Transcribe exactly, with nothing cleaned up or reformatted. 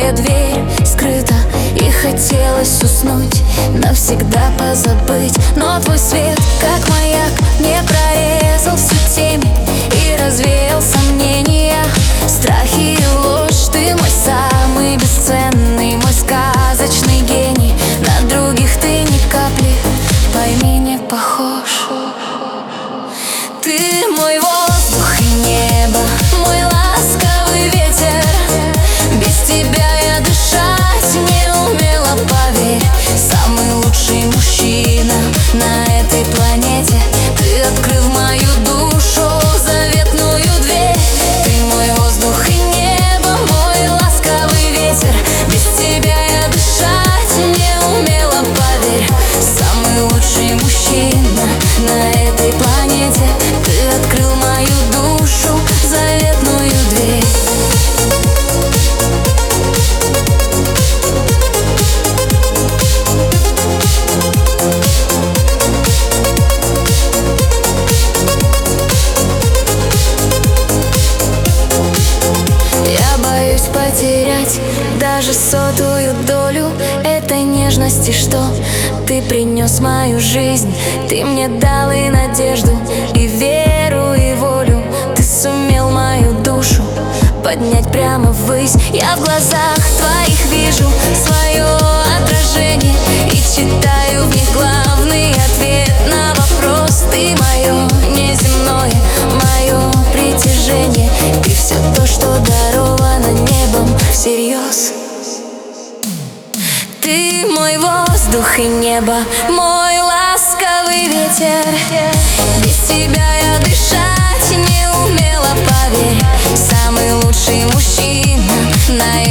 твоя дверь скрыта, и хотелось уснуть, навсегда позабыть. Но твой свет, как маяк, не прорезал всю темень и развеял сомнения, страхи и ложь. Ты мой самый бесценный, мой сказочный гений. На других ты ни капли, пойми, не похож. Ты мой воздух и небо, мой ласковый ветер. Без тебя я дышать не умела, поверь. Самый лучший мужчина на этой планете. Ты открыл мою душу заветную дверь. Ты мой воздух и небо, мой ласковый ветер. Без тебя я дышать не умела, поверь. Самый лучший мужчина на этой планете. Ты открыл мою душу заветную дверь. Я боюсь потерять даже сотую долю этой нежности, что ты принес в мою жизнь. Ты мне дал и надежду, и веру, и волю. Ты сумел мою душу поднять прямо ввысь. Я в глазах твоих вижу свое отражение и читаю в них главный ответ на вопрос. Ты мое неземное, мое притяжение. Ты все то, что даровано небом всерьез. Ты мой воздух и небо, мой ласковый ветер. Без тебя я дышать не умела, поверь. Самый лучший мужчина на